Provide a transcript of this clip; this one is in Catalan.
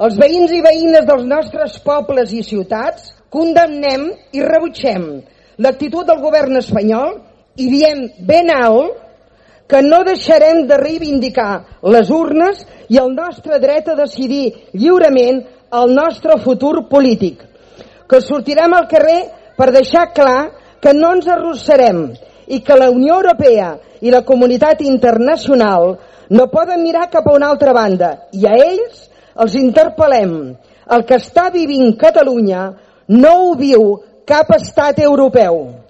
Els veïns i veïnes dels nostres pobles i ciutats condemnem i rebutgem l'actitud del govern espanyol i diem ben alt que no deixarem de reivindicar les urnes i el nostre dret a decidir lliurement el nostre futur polític, que sortirem al carrer per deixar clar que no ens arrossarem i que la Unió Europea i la comunitat internacional no poden mirar cap a una altra banda, i a ells els interpel·lem. El que està vivint Catalunya no ho viu cap estat europeu.